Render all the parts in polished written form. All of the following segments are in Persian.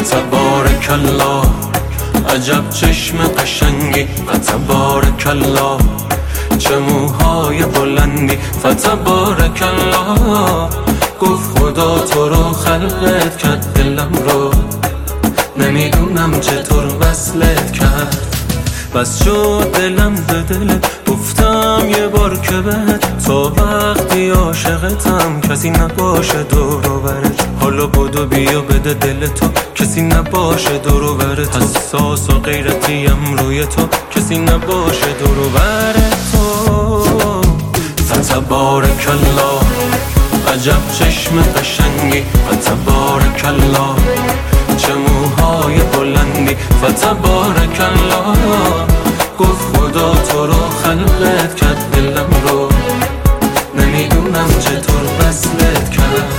فتبارک الله، عجب چشم قشنگی، فتبارک الله، چه موهای بلندی، فتبارک الله. گفت خدا تو رو خلقت کرد، دلم رو نمیدونم چطور وصلت کرد. بس شد دلم به دلت، گفتم یه بار که بهت، تا وقتی عاشقتم کسی نباشه دور و برت. حالا بدو بیا بده دل تو، کسی نباشه دور و برت. حساس و غیرتیم روی تو، کسی نباشه دور و برت تو. فتبارک الله، عجب چشم قشنگی، فتبارک الله، چه موهای بلندی، فتبارک الله. گفت خدا تو رو خلقت کرد، دلم رو نمیدونم چطور وصلت کرد.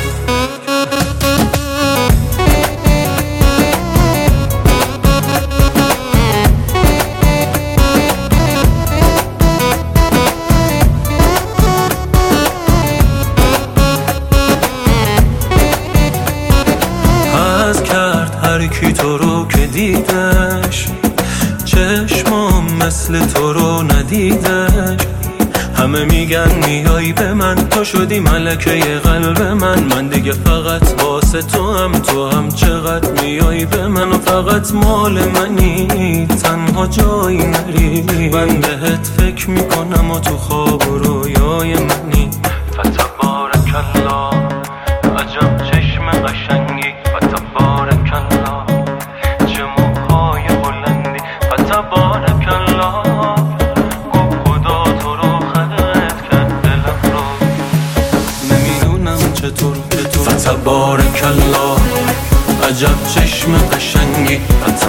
حس کرد هر کی تو رو که دیدش، چشمام مثل تو رو ندیدش. همه میگن میای به من، تو شدی ملکه قلب من. من دیگه فقط واسه تو هم، تو هم چقدر میای به من و فقط مال منی، تنها جایی نری. من بهت فکر میکنم و تو خواب و رویای منی. فتبارک الله، عجب چشم قشنگی، فتبارک الله، چه موهای بلندی، فتبارک الله. گفت خدا تو رو خلقت کرد، دلم رو نمیدونم چطور که تو. فتبارک الله، عجب چشم قشنگی،